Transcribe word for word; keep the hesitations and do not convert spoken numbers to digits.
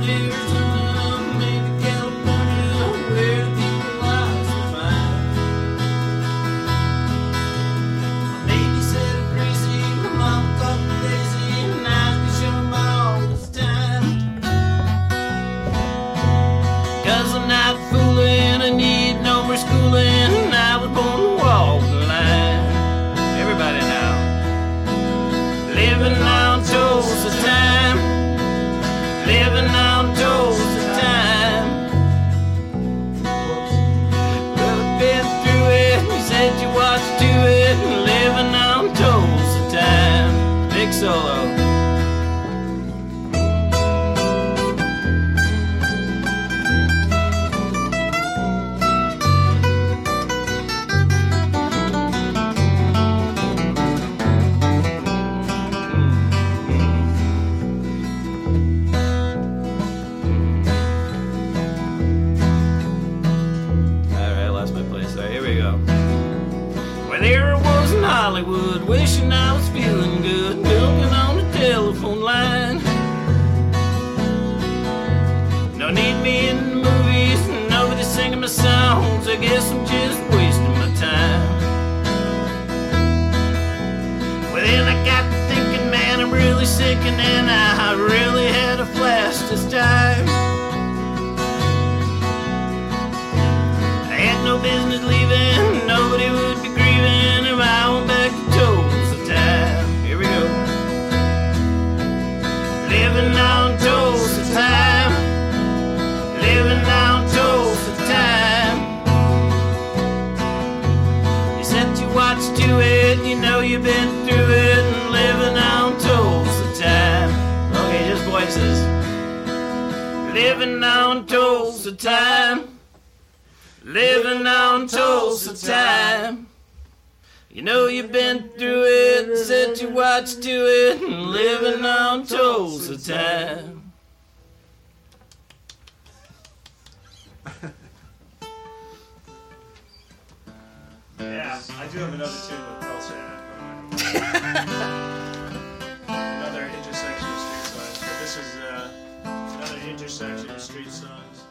Arizona, maybe California, where the people lie so fine. My baby said I'm crazy, my mama called me lazy, and I can show them all this time. Cause I'm not fooling, I need no more schooling, I was born to walk the line. Everybody now. Living on toast of time. Living on toast of time. Well, I've been through it, you said you watched to it. Living on toast of time. Big solo. There I was in Hollywood, wishing I was feeling good, milking on the telephone line. No need me in the movies, nobody singing my songs, I guess I'm just wasting my time. Well then I got to thinking, man, I'm really sick, and then I really had a flash this time. I had no business leaving, nobody would be grieving if I went back to toast of time. Here we go. Living on toast of time. Living on toast of time. You said you watched to it, you know you've been through it, and living on toast of time. Okay, just voices. Living on toast of time. Living on toast of time. You know you've been through it, said you watched to it, and living on toast of time. Yeah, I do have another tune with Pearl Santa. Another intersection of street songs. But this is uh, another intersection of street songs.